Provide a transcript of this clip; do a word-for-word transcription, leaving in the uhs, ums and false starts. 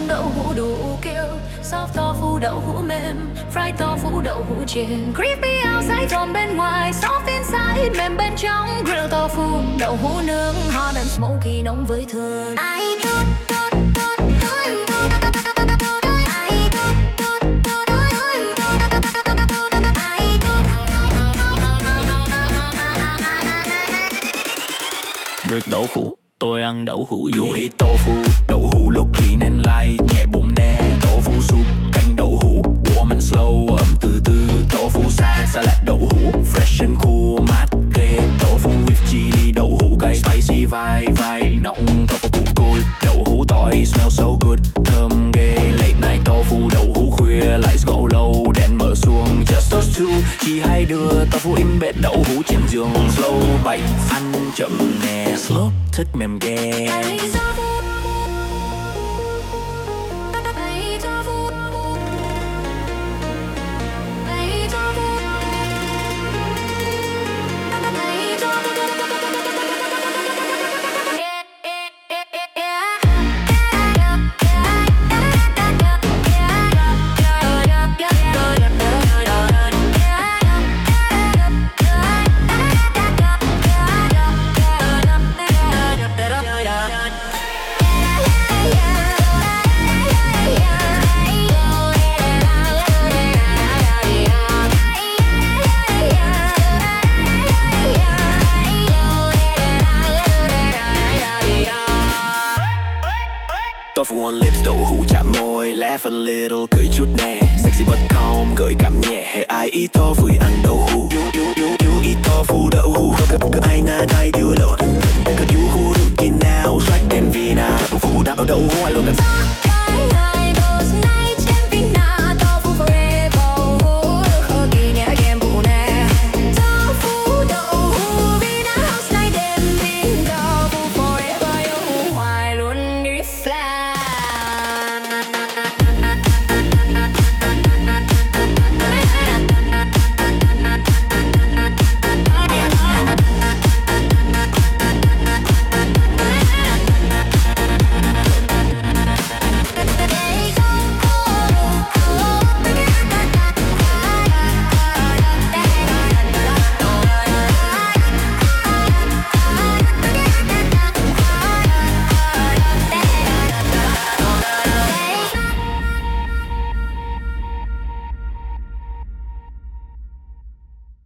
đậu hũ đủ kêu, soft tofu đậu hũ mềm, fried tofu đậu hũ chiên. Crispy outside giòn bên ngoài, soft inside mềm bên trong. Grilled tofu đậu hũ nướng, hot and smoky nóng với thơm. I don't, don't, don't, don't, don't. Rực đậu hũ, tôi ăn đậu hũ dù hít tofu. Đậu hũ lúc khi nên lai, nhẹ bụng nè. Tofu soup, canh đậu hũ, warm and slow, ấm từ từ. Tofu salad, salad đậu hũ, fresh and cool, mát ghê. Tofu with chili, đậu hũ cay, spicy vai vai nóng. Tofu cool, đậu hũ tỏi, smell so good, thơm ghê. Late night tofu, đậu hũ khuya, lights go low, đèn mở xuống, just us two. Chỉ hai đứa, tofu in bed, đậu hũ trên giường, slow bite, ăn chậm nè. Slow thích mềm ghê. Tofu on lips, đậu hũ chạm môi, laugh a little, cười chút nè. Sexy but calm, gợi cảm nhẹ. Hay ai eat tofu ăn đậu hũ. You, you, you, you eat tofu đậu hũ. Cứ ai na ai đưa lộn. Cứ you who looking now, strike them vina. Tofu đậu hũ ai luôn.